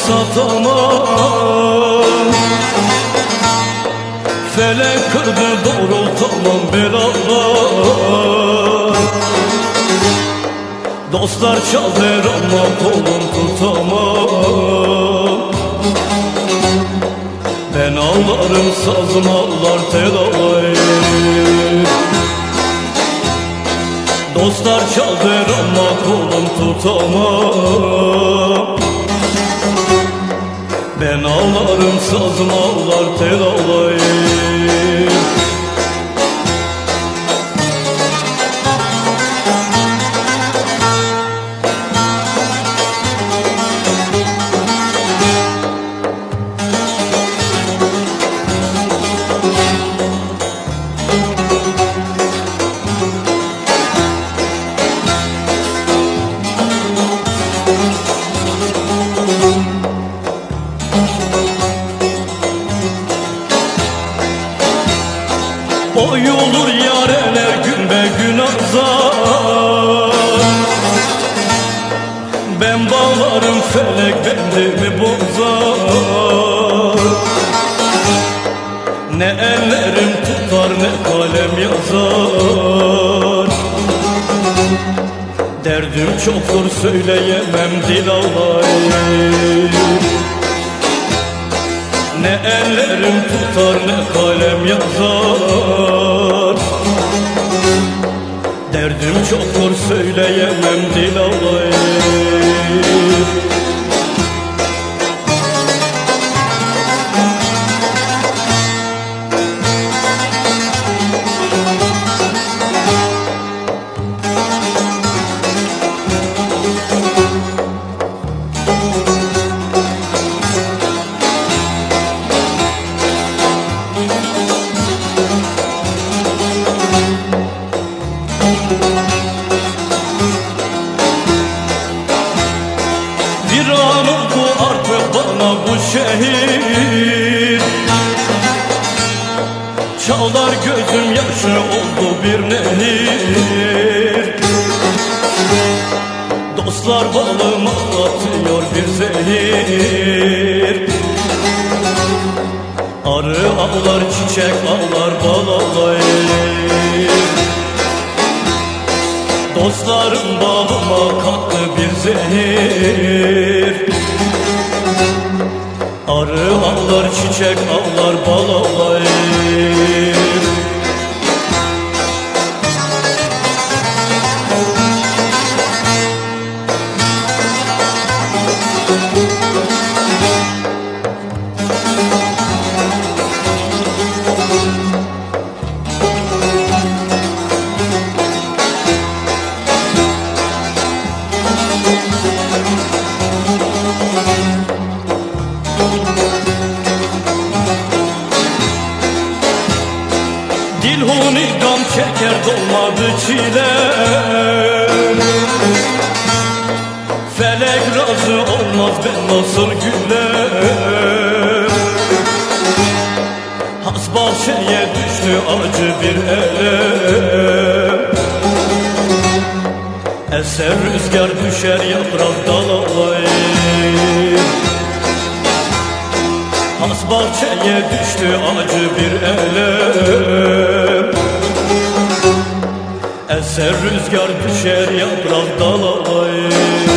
satamam. Felek kırdı doğrultamam belalar. Dostlar çalır ama kolum tutamam. Ben ağlarım sazım ağlar telay. Dostlar çalır ama kolum tutamam. Ben ağlarım sazım ağlar telay. Oyulur yareler gün be gün azar. Ben bağlarım felek bendimi bozar. Ne ellerim tutar ne kalem yazar. Derdim çoktur söyleyemem dil alay. Ne ellerim tutar ne kalem yazar. Derdim çoktur söyleyemem dil alay. Viran oldu artık bana bu şehir. Çağlar gözüm yaşı oldu bir nehir. Dostlar balım atıyor bir zehir. Arı ağlar çiçek ağlar bal ağlayır. Dostlarım bağıma kattı bir zehir. Arı ağlar çiçek ağlar bal ağlayır. Dilhuni gam çeker dolmadı çile. Felek razı olmaz ben nasıl güler. Hasbal şeye düştü acı bir elem. Eser rüzgar düşer yaprak dalalay. Hasbahçeye düştü acı bir elem. Eser rüzgar düşer yaprak dalalay.